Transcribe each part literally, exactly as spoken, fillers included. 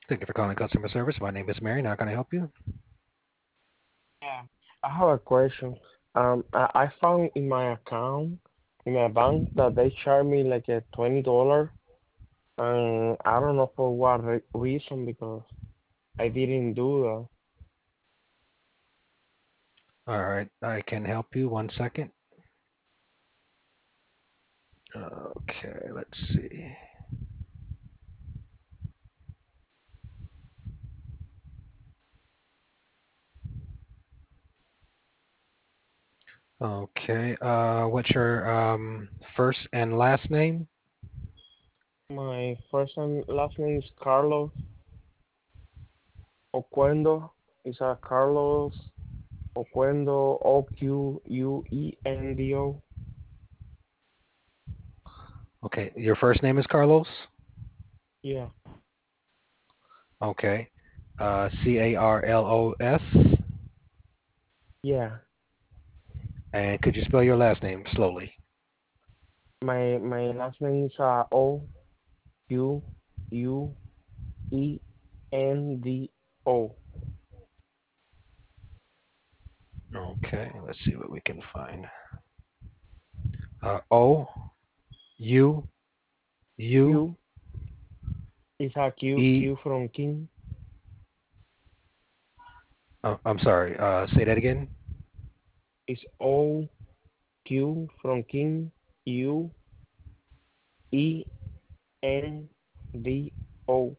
Thank you for calling customer service. My name is Mary. How can I help you? Yeah, I have a question. Um, I, I found in my account in my bank that they charge me like a twenty dollar, and I don't know for what re reason because I didn't do that. All right, I can help you. One second. Okay, let's see. Okay, uh, what's your um, first and last name? My first and last name is Carlos Oquendo. It's a Carlos Oquendo O Q U E N D O. Okay, your first name is Carlos? Yeah, Okay, uh, C A R L O S. yeah. And could you spell your last name slowly? My my last name is uh, O Q U E N D O. Okay, let's see what we can find. Uh, O U U Q is a Q E. Q from King. Oh, I'm sorry. Uh, say that again. Is O Q from King. U E N D O.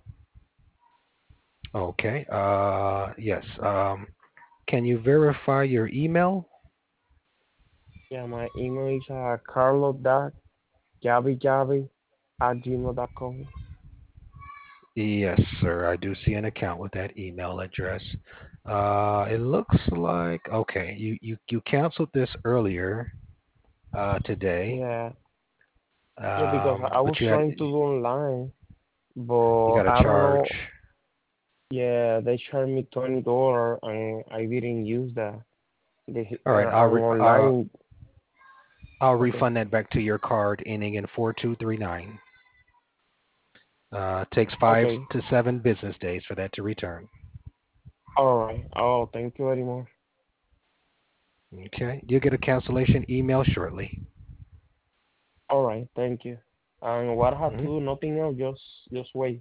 Okay. Uh, yes. Um, can you verify your email? Yeah, my email is uh, carlos dot javi javi at gmail dot com. Yes, sir. I do see an account with that email address. Uh, it looks like okay. You you you canceled this earlier uh, today, Yeah, yeah, because um, I but was you had trying to do online, you but got a I don't charge. know. Yeah, they charged me twenty dollar and I didn't use that. They All uh, right. I'll on re- uh, online. I'll Okay. refund that back to your card ending in four two three nine. Uh, takes five Okay. to seven business days for that to return. All right. Oh, thank you very much. Okay. You'll get a cancellation email shortly. All right. Thank you. And what I have to Hmm. do? Nothing else. Just just wait.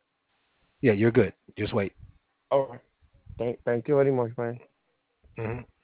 Yeah, you're good. Just wait. All right. Thank thank you very much, man. Hmm.